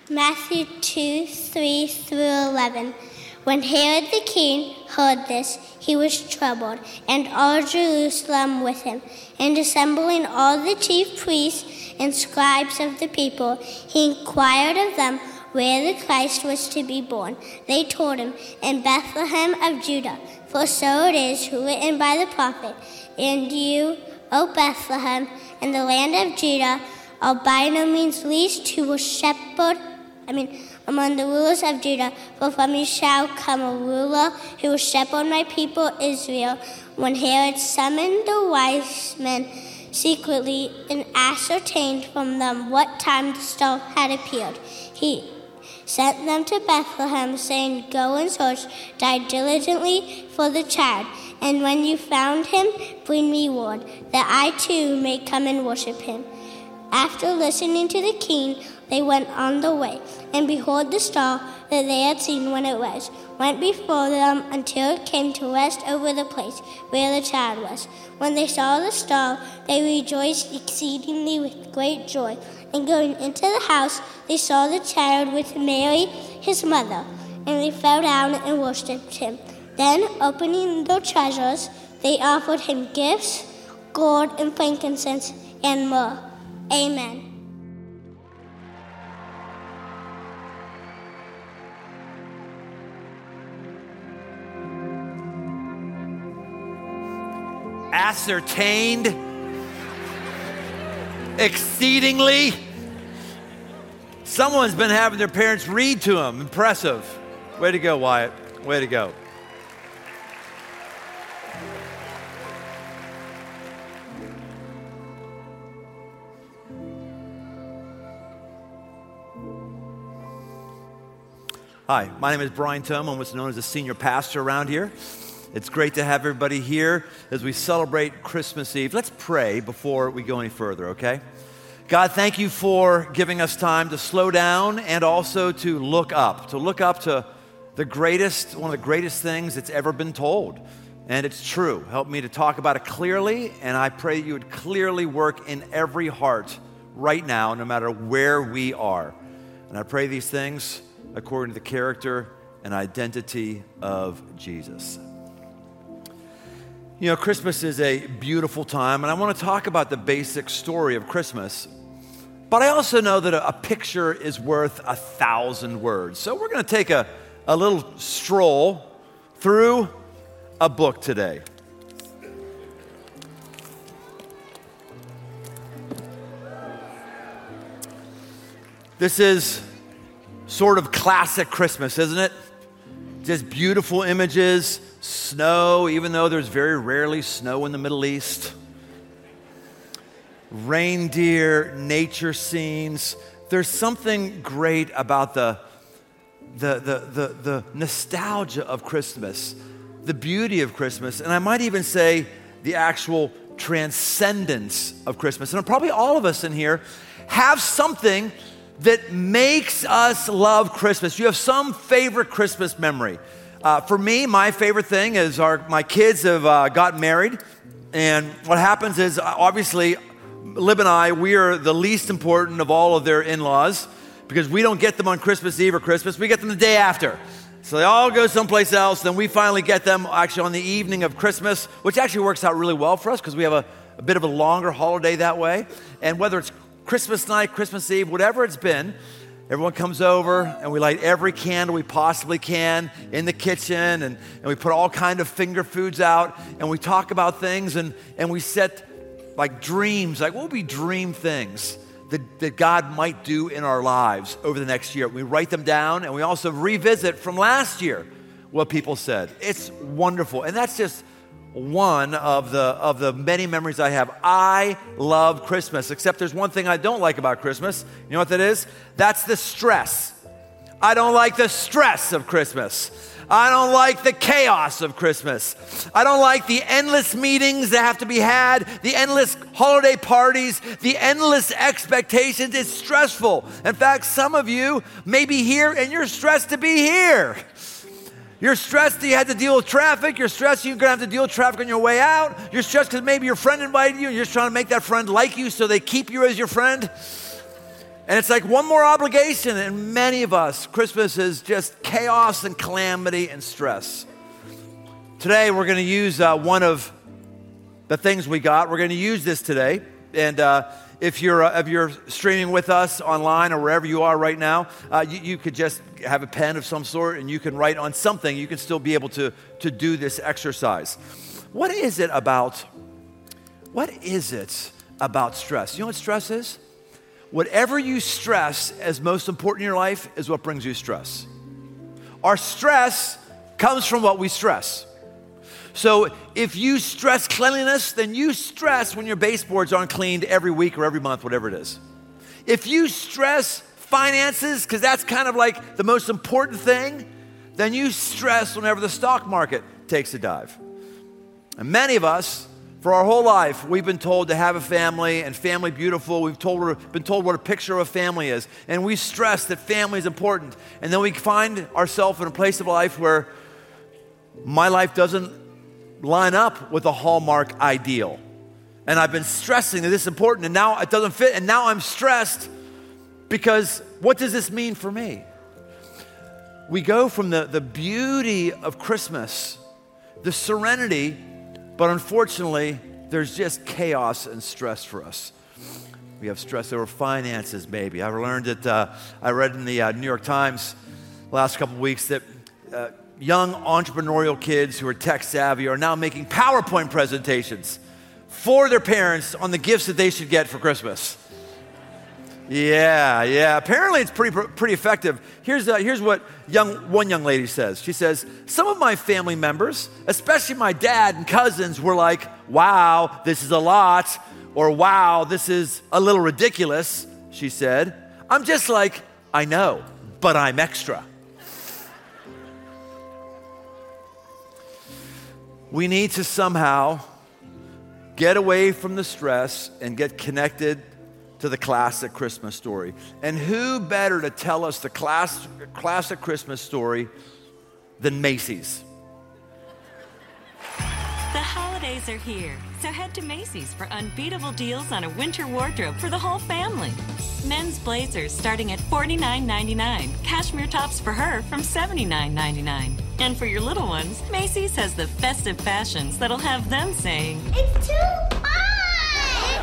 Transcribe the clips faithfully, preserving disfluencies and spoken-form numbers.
Matthew two, three through eleven. When Herod the king heard this, he was troubled, and all Jerusalem with him. And assembling all the chief priests and scribes of the people, he inquired of them where the Christ was to be born. They told him, in Bethlehem of Judah, for so it is written by the prophet, and you, O Bethlehem, in the land of Judah, are by no means least who will shepherd, I mean, among the rulers of Judah, for from you shall come a ruler who will shepherd my people Israel. When Herod summoned the wise men secretly and ascertained from them what time the star had appeared, he sent them to Bethlehem, saying, Go and search, die diligently for the child, and when you found him, bring me word, that I too may come and worship him. After listening to the king, they went on the way, and behold, the star that they had seen when it rose went before them until it came to rest over the place where the child was. When they saw the star, they rejoiced exceedingly with great joy. And going into the house, they saw the child with Mary, his mother, and they fell down and worshipped him. Then, opening their treasures, they offered him gifts, gold and frankincense and myrrh. Amen. Ascertained exceedingly. Someone's been having their parents read to them. Impressive. Way to go, Wyatt. Way to go. Hi, my name is Brian Thome. I'm what's known as a senior pastor around here. It's great to have everybody here as we celebrate Christmas Eve. Let's pray before we go any further, okay? God, thank you for giving us time to slow down and also to look up, to look up to the greatest, one of the greatest things that's ever been told. And it's true. Help me to talk about it clearly, and I pray you would clearly work in every heart right now, no matter where we are. And I pray these things according to the character and identity of Jesus. You know, Christmas is a beautiful time, and I want to talk about the basic story of Christmas. But I also know that a, a picture is worth a thousand words. So we're going to take a, a little stroll through a book today. This is sort of classic Christmas, isn't it? Just beautiful images, snow, even though there's very rarely snow in the Middle East. Reindeer, nature scenes. There's something great about the, the, the, the, the nostalgia of Christmas, the beauty of Christmas, and I might even say the actual transcendence of Christmas. And probably all of us in here have something that makes us love Christmas. You have some favorite Christmas memory. Uh, for me, my favorite thing is our my kids have uh, gotten married, and what happens is, obviously, Lib and I, we are the least important of all of their in-laws because we don't get them on Christmas Eve or Christmas. We get them the day after. So they all go someplace else, then we finally get them actually on the evening of Christmas, which actually works out really well for us because we have a, a bit of a longer holiday that way. And whether it's Christmas night, Christmas Eve, whatever it's been, everyone comes over and we light every candle we possibly can in the kitchen, and, and we put all kind of finger foods out, and we talk about things, and, and we set like dreams, like what would be dream things that, that God might do in our lives over the next year. We write them down, and we also revisit from last year what people said. It's wonderful, and that's just one of the of the many memories I have. I love Christmas, except there's one thing I don't like about Christmas. You know what that is? That's the stress. I don't like the stress of Christmas. I don't like the chaos of Christmas. I don't like the endless meetings that have to be had, the endless holiday parties, the endless expectations. It's stressful. In fact, some of you may be here and you're stressed to be here. You're stressed that you had to deal with traffic. You're stressed you're going to have to deal with traffic on your way out. You're stressed because maybe your friend invited you and you're just trying to make that friend like you so they keep you as your friend. And it's like one more obligation, and many of us, Christmas is just chaos and calamity and stress. Today, we're going to use uh, one of the things we got. We're going to use this today. And uh, if you're uh, if you're streaming with us online or wherever you are right now, uh, you, you could just have a pen of some sort and you can write on something. You can still be able to, to do this exercise. What is it about, what is it about stress? You know what stress is? Whatever you stress as most important in your life is what brings you stress. Our stress comes from what we stress. So if you stress cleanliness, then you stress when your baseboards aren't cleaned every week or every month, whatever it is. If you stress finances, because that's kind of like the most important thing, then you stress whenever the stock market takes a dive. And many of us, for our whole life, we've been told to have a family and family beautiful. We've told, been told what a picture of a family is. And we stress that family is important. And then we find ourselves in a place of life where my life doesn't line up with a Hallmark ideal. And I've been stressing that this is important, and now it doesn't fit, and now I'm stressed because what does this mean for me? We go from the, the beauty of Christmas, the serenity, but unfortunately, there's just chaos and stress for us. We have stress over finances, maybe. I learned that, uh, I read in the uh, New York Times last couple of weeks that uh, young entrepreneurial kids who are tech savvy are now making PowerPoint presentations for their parents on the gifts that they should get for Christmas. Yeah, yeah. Apparently it's pretty pretty effective. Here's, uh, here's what young one young lady says. She says, some of my family members, especially my dad and cousins, were like, wow, this is a lot, or wow, this is a little ridiculous, she said. I'm just like, I know, but I'm extra. We need to somehow get away from the stress and get connected to the classic Christmas story. And who better to tell us the class, classic Christmas story than Macy's? The holidays are here, so head to Macy's for unbeatable deals on a winter wardrobe for the whole family. Men's blazers starting at forty-nine ninety-nine. Cashmere tops for her from seventy-nine ninety-nine. And for your little ones, Macy's has the festive fashions that'll have them saying, It's too hot!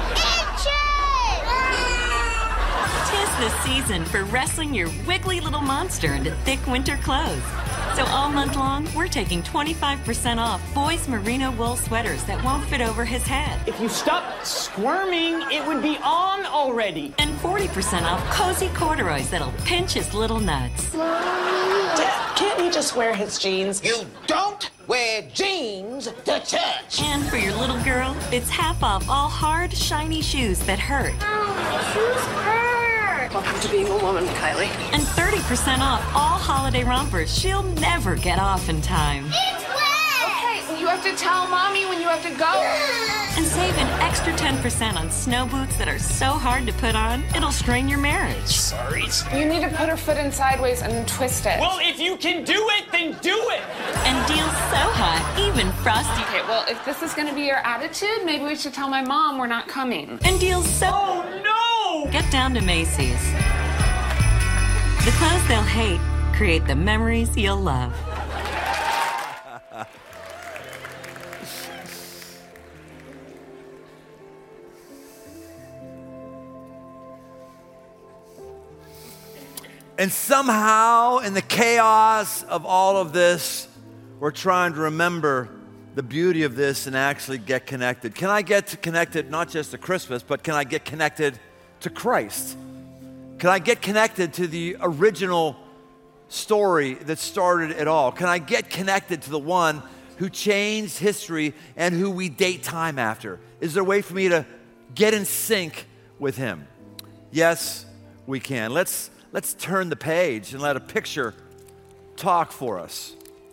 "Tis the season for wrestling your wiggly little monster into thick winter clothes." So all month long, we're taking twenty-five percent off boys' merino wool sweaters that won't fit over his head. If you stopped squirming, it would be on already. And forty percent off cozy corduroys that'll pinch his little nuts. Dad, can't he just wear his jeans? You don't wear jeans to church. And for your little girl, it's half off all hard, shiny shoes that hurt. Oh, shoes hurt. Welcome to being a woman, Kylie. And thirty percent off all holiday rompers she'll never get off in time. It's wet. Okay, well, you have to tell Mommy when you have to go. And save an extra ten percent on snow boots that are so hard to put on, it'll strain your marriage. Sorry. You need to put her foot in sideways and then twist it. Well, if you can do it, then do it. And deals so hot, even Frosty. Okay, well, if this is going to be your attitude, maybe we should tell my mom we're not coming. And deals so... Oh, no! Get down to Macy's. The clothes they'll hate create the memories you'll love. And somehow, in the chaos of all of this, we're trying to remember the beauty of this and actually get connected. Can I get connected not just to Christmas, but can I get connected to Christ? Can I get connected to the original story that started it all? Can I get connected to the one who changed history and who we date time after? Is there a way for me to get in sync with him? Yes, we can. Let's Let's turn the page and let a picture talk for us.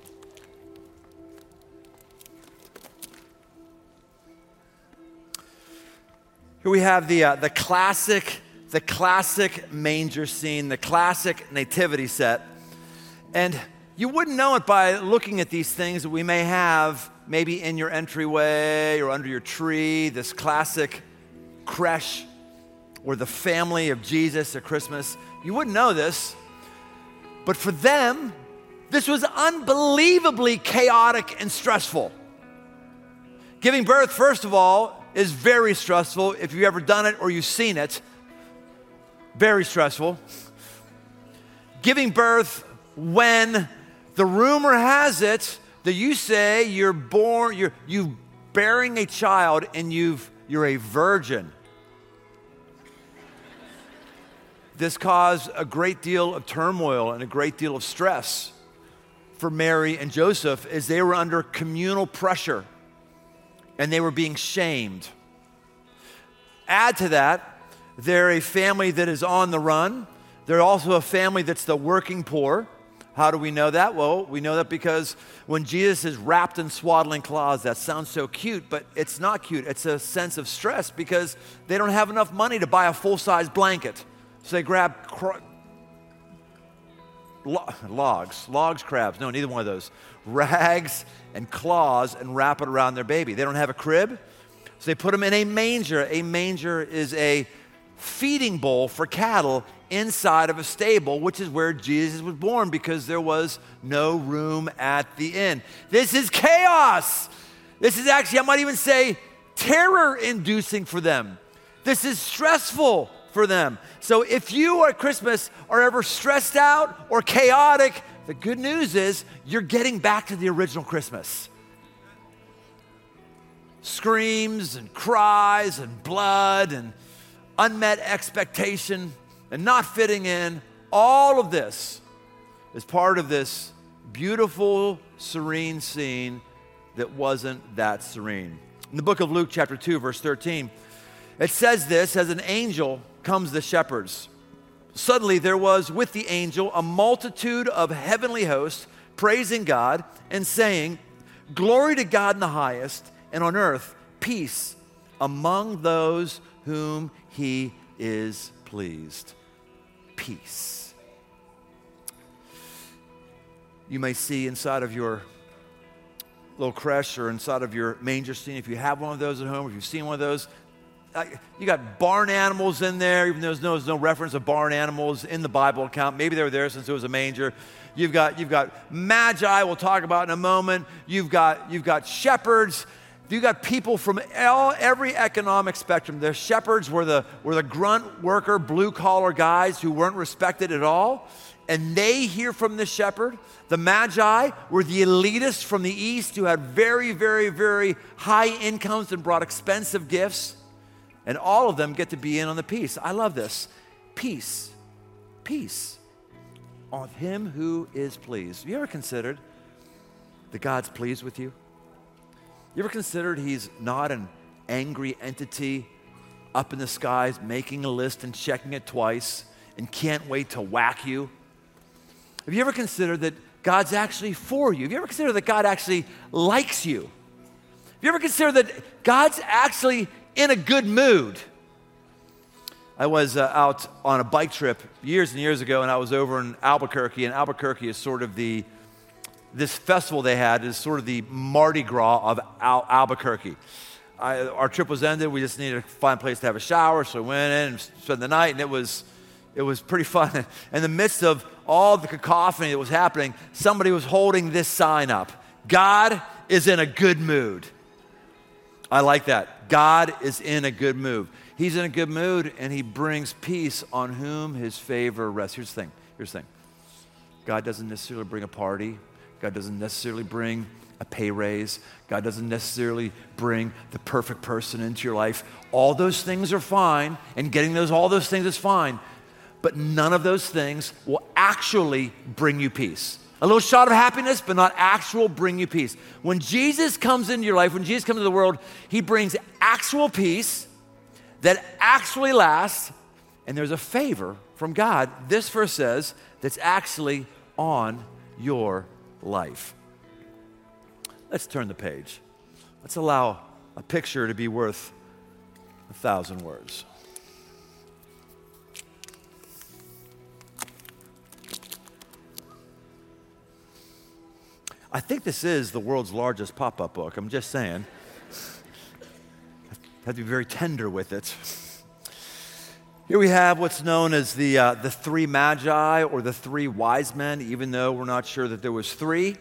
Here we have the uh, the classic the classic manger scene, the classic nativity set, and you wouldn't know it by looking at these things that we may have maybe in your entryway or under your tree. This classic creche or the family of Jesus at Christmas, you wouldn't know this, but for them, this was unbelievably chaotic and stressful. Giving birth, first of all, is very stressful if you've ever done it or you've seen it. Very stressful. Giving birth when the rumor has it that you say you're born, you're you bearing a child and you've you're a virgin. This caused a great deal of turmoil and a great deal of stress for Mary and Joseph as they were under communal pressure and they were being shamed. Add to that, they're a family that is on the run. They're also a family that's the working poor. How do we know that? Well, we know that because when Jesus is wrapped in swaddling cloths, that sounds so cute, but it's not cute. It's a sense of stress because they don't have enough money to buy a full-size blanket. So they grab cr- lo- logs, logs, crabs, no, neither one of those, rags and claws and wrap it around their baby. They don't have a crib, so they put them in a manger. A manger is a feeding bowl for cattle inside of a stable, which is where Jesus was born because there was no room at the inn. This is chaos. This is actually, I might even say, terror-inducing for them. This is stressful for them. So if you at Christmas are ever stressed out or chaotic, the good news is you're getting back to the original Christmas. Screams and cries and blood and unmet expectation and not fitting in, all of this is part of this beautiful, serene scene that wasn't that serene. In the book of Luke, chapter two, verse thirteen, it says this: as an angel comes the shepherds. Suddenly there was with the angel a multitude of heavenly hosts praising God and saying, "Glory to God in the highest, and on earth peace among those whom he is pleased." Peace. You may see inside of your little creche or inside of your manger scene, if you have one of those at home, if you've seen one of those, uh, you got barn animals in there, even though there's no, there's no reference of barn animals in the Bible account. Maybe they were there since it was a manger. You've got, you've got magi, we'll talk about in a moment. You've got, you've got shepherds. You got people from all, every economic spectrum. The shepherds were the, were the grunt worker, blue-collar guys who weren't respected at all. And they hear from the shepherd. The magi were the elitists from the east who had very, very, very high incomes and brought expensive gifts. And all of them get to be in on the peace. I love this. Peace. Peace. On him who is pleased. Have you ever considered that God's pleased with you? You ever considered he's not an angry entity up in the skies making a list and checking it twice and can't wait to whack you? Have you ever considered that God's actually for you? Have you ever considered that God actually likes you? Have you ever considered that God's actually in a good mood? I was uh, out on a bike trip years and years ago, and I was over in Albuquerque, and Albuquerque is sort of the This festival they had is sort of the Mardi Gras of Al- Albuquerque. I, our trip was ended. We just needed to find a place to have a shower, so we went in and spent the night, and it was it was pretty fun. In the midst of all the cacophony that was happening, somebody was holding this sign up: God is in a good mood. I like that. God is in a good mood. He's in a good mood, and he brings peace on whom his favor rests. Here's the thing. Here's the thing. God doesn't necessarily bring a party. God doesn't necessarily bring a pay raise. God doesn't necessarily bring the perfect person into your life. All those things are fine, and getting those, all those things is fine, but none of those things will actually bring you peace. A little shot of happiness, but not actual bring you peace. When Jesus comes into your life, when Jesus comes into the world, he brings actual peace that actually lasts, and there's a favor from God, this verse says, that's actually on your life. Let's turn the page. Let's allow a picture to be worth a thousand words. I think this is the world's largest pop-up book. I'm just saying. I have to be very tender with it. Here we have what's known as the, uh, the three magi or the three wise men, even though we're not sure that there was three.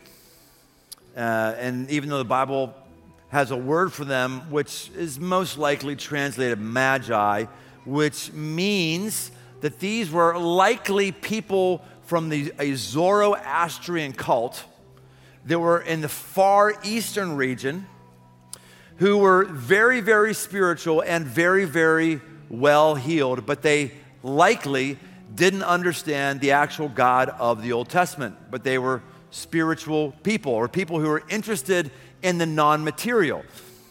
Uh, and even though the Bible has a word for them, which is most likely translated magi, which means that these were likely people from the a Zoroastrian cult that were in the far eastern region who were very, very spiritual and very, very well healed, but they likely didn't understand the actual God of the Old Testament, but they were spiritual people or people who were interested in the non-material.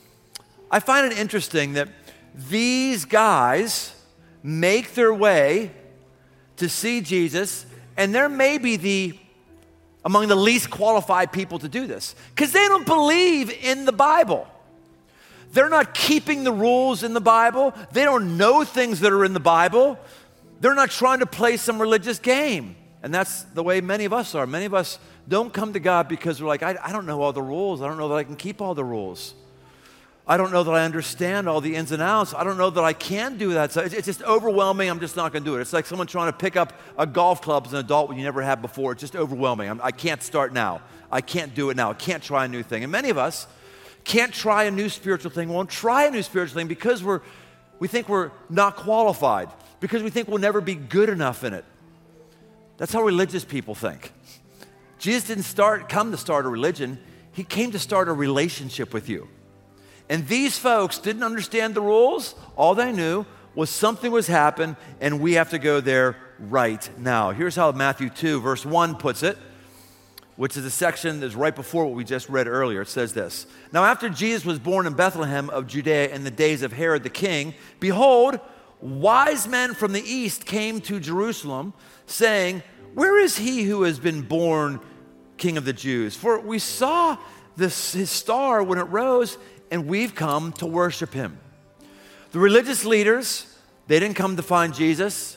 I find it interesting that these guys make their way to see Jesus, and they're maybe the among the least qualified people to do this because they don't believe in the Bible. They're not keeping the rules in the Bible. They don't know things that are in the Bible. They're not trying to play some religious game. And that's the way many of us are. Many of us don't come to God because we're like, I, I don't know all the rules. I don't know that I can keep all the rules. I don't know that I understand all the ins and outs. I don't know that I can do that. So it's, it's just overwhelming. I'm just not going to do it. It's like someone trying to pick up a golf club as an adult when you never have before. It's just overwhelming. I'm, I can't start now. I can't do it now. I can't try a new thing. And many of us can't try a new spiritual thing. We won't try a new spiritual thing because we're, we think we're not qualified, because we think we'll never be good enough in it. That's how religious people think. Jesus didn't start, come to start a religion. He came to start a relationship with you. And these folks didn't understand the rules. All they knew was something was happening, and we have to go there right now. Here's how Matthew two, verse one puts it, which is a section that's right before what we just read earlier. It says this: Now after Jesus was born in Bethlehem of Judea in the days of Herod the king, behold, wise men from the east came to Jerusalem, saying, Where is he who has been born King of the Jews? For we saw this, his star when it rose, and we've come to worship him. The religious leaders, they didn't come to find Jesus,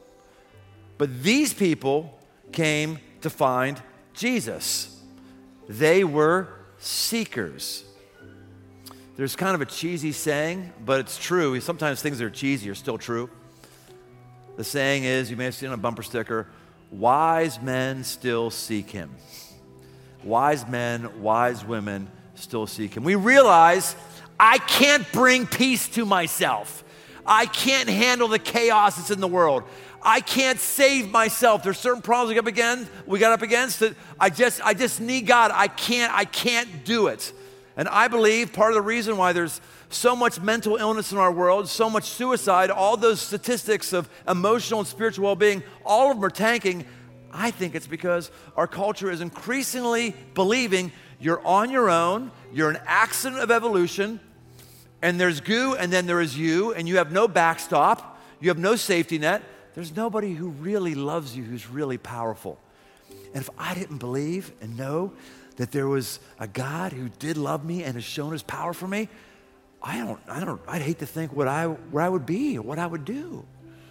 but these people came to find Jesus. They were seekers. There's kind of a cheesy saying, but it's true. Sometimes things that are cheesy are still true. The saying is, you may have seen on a bumper sticker, wise men still seek him. Wise men, wise women still seek him. We realize I can't bring peace to myself. I can't handle the chaos that's in the world. I can't save myself. There's certain problems we got up against, we got up against that I just I just need God. I can't I can't do it. And I believe part of the reason why there's so much mental illness in our world, so much suicide, all those statistics of emotional and spiritual well-being, all of them are tanking. I think it's because our culture is increasingly believing you're on your own, you're an accident of evolution, and there's goo, and then there is you, and you have no backstop, you have no safety net. There's nobody who really loves you who's really powerful. And if I didn't believe and know that there was a God who did love me and has shown his power for me, I don't, I don't, I'd hate to think what I, where I would be or what I would do.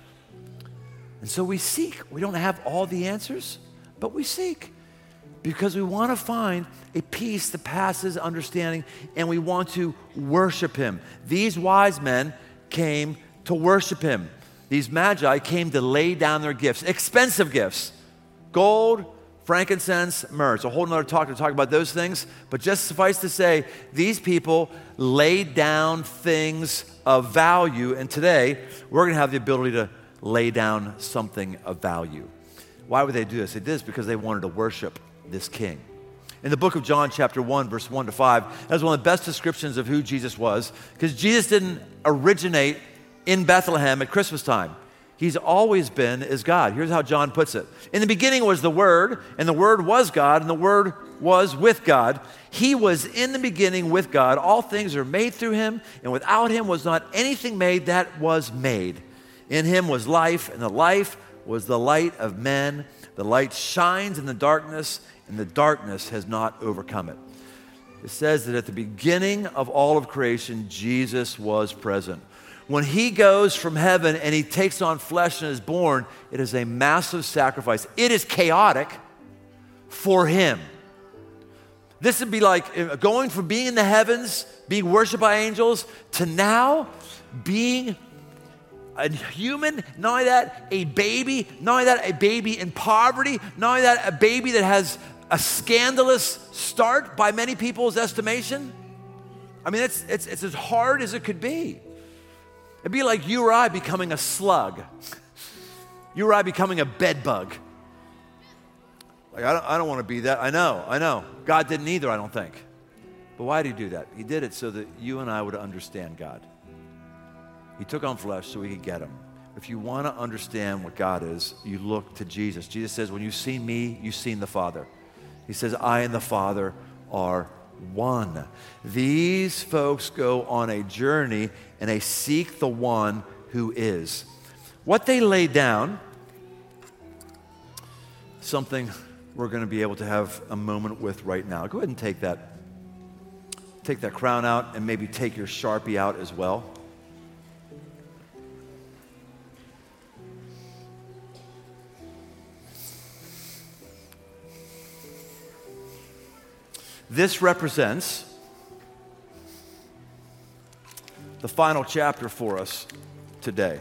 And so we seek. We don't have all the answers, but we seek because we want to find a peace that passes understanding, and we want to worship him. These wise men came to worship him. These magi came to lay down their gifts, expensive gifts, gold, frankincense, myrrh. It's a whole nother talk to talk about those things, but just suffice to say, these people laid down things of value, and today we're going to have the ability to lay down something of value. Why would they do this? They did this because they wanted to worship this king. In the book of John, chapter one, verse one to five, that's one of the best descriptions of who Jesus was, because Jesus didn't originate in Bethlehem at Christmas time. He's always been as God. Here's how John puts it. In the beginning was the Word, and the Word was God, and the Word was with God. He was in the beginning with God. All things are made through him, and without him was not anything made that was made. In him was life, and the life was the light of men. The light shines in the darkness, and the darkness has not overcome it. It says that at the beginning of all of creation, Jesus was present. When he goes from heaven and he takes on flesh and is born, it is a massive sacrifice. It is chaotic for him. This would be like going from being in the heavens, being worshiped by angels, to now being a human, not only that, a baby, not only that, a baby in poverty, not only that, a baby that has a scandalous start by many people's estimation. I mean, it's, it's, it's as hard as it could be. It'd be like you or I becoming a slug. You or I becoming a bed bug. Like, I don't, I don't want to be that. I know, I know. God didn't either, I don't think. But why did he do that? He did it so that you and I would understand God. He took on flesh so we could get him. If you want to understand what God is, you look to Jesus. Jesus says, when you see me, you've seen the Father. He says, I and the Father are one. These folks go on a journey and they seek the one who is. What they lay down, something we're going to be able to have a moment with right now. Go ahead and take that, take that crown out and maybe take your Sharpie out as well. This represents the final chapter for us today.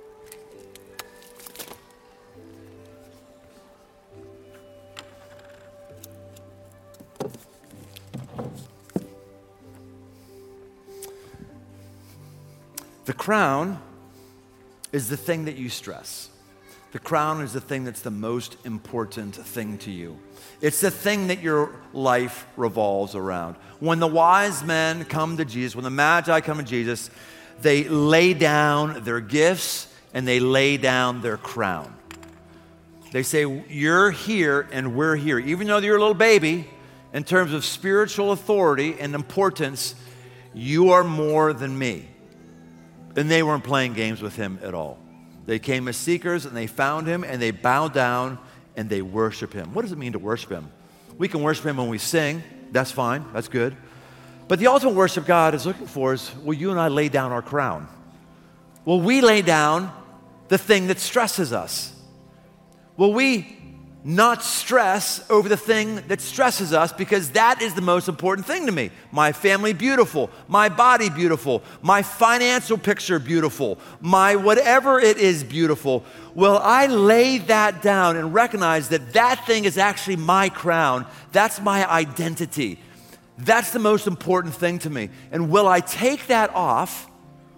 The crown is the thing that you stress. The crown is the thing that's the most important thing to you. It's the thing that your life revolves around. When the wise men come to Jesus, when the Magi come to Jesus, they lay down their gifts and they lay down their crown. They say, you're here and we're here. Even though you're a little baby, in terms of spiritual authority and importance, you are more than me. And they weren't playing games with him at all. They came as seekers and they found him and they bowed down and they worship him. What does it mean to worship him? We can worship him when we sing. That's fine. That's good. But the ultimate worship God is looking for is, will you and I lay down our crown? Will we lay down the thing that stresses us? Will we not stress over the thing that stresses us, because that is the most important thing to me. My family beautiful, my body beautiful, my financial picture beautiful, my whatever it is beautiful. Will I lay that down and recognize that that thing is actually my crown? That's my identity. That's the most important thing to me. And will I take that off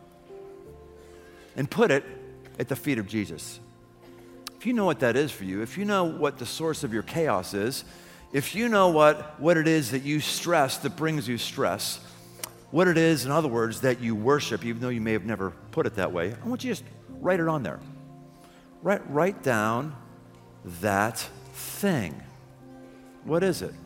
and put it at the feet of Jesus? If you know what that is for you, if you know what the source of your chaos is, if you know what, what it is that you stress, that brings you stress, what it is, in other words, that you worship, even though you may have never put it that way, I want you to just write it on there. Write, write down that thing. What is it?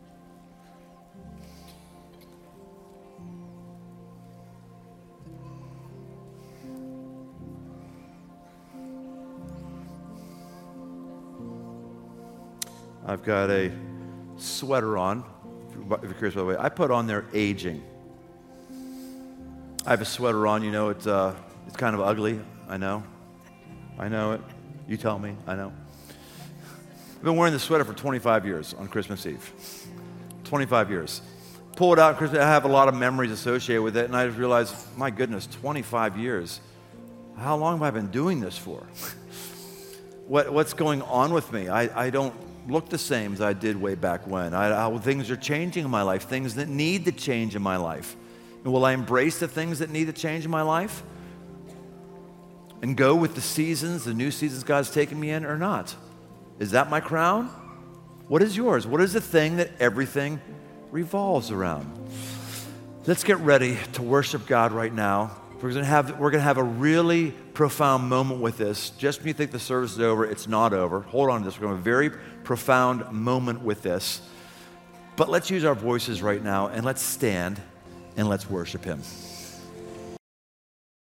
I've got a sweater on, if you're curious by the way. I put on there aging. I have a sweater on, you know, it's, uh, it's kind of ugly, I know. I know it. You tell me, I know. I've been wearing this sweater for twenty-five years on Christmas Eve. twenty-five years. Pull it out, Christmas, I have a lot of memories associated with it, and I just realized, my goodness, twenty-five years. How long have I been doing this for? what, what's going on with me? I, I don't look the same as I did way back when. I, how things are changing in my life, things that need to change in my life. And will I embrace the things that need to change in my life? And go with the seasons, the new seasons God's taking me in, or not? Is that my crown? What is yours? What is the thing that everything revolves around? Let's get ready to worship God right now. We're going to have, we're going to have a really profound moment with this. Just when you think the service is over, it's not over. Hold on to this. We're going to have a very profound moment with this. But let's use our voices right now, and let's stand and let's worship him.